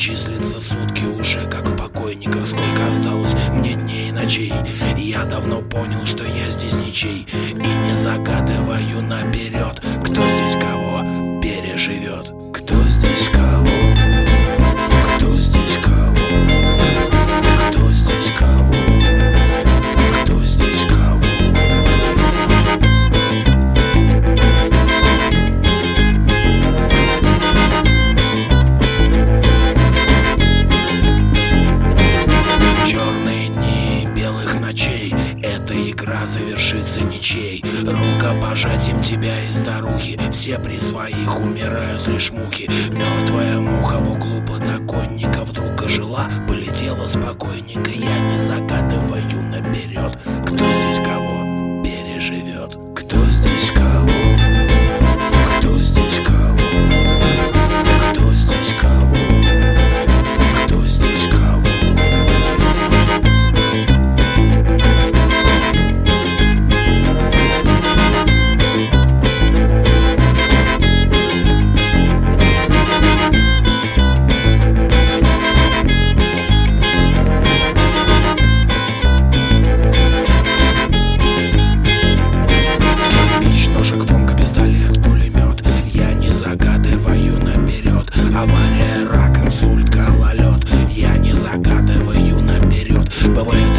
числится сутки уже как в покойниках. Сколько осталось мне дней и ночей, я давно понял, что я здесь ничей. И не загадываю наперед, кто здесь кого переживет. Кто здесь кого? Кто здесь кого? Кто здесь кого? Кто здесь кого? Черные дни белых ночей, эта игра завершится ничей. Рукопожатием тебя и старухи, все при своих умирают лишь мухи. Мертвая муха в углу подоконника вдруг ожила, полетела спокойненько. Я не загадываю наперед, кто здесь кого переживет. Кто здесь кого? Кто здесь кого? Кто здесь кого? Кто здесь кого? Загадываю наперед, авария, рак, инсульт, гололед. Я не загадываю наперед, бывает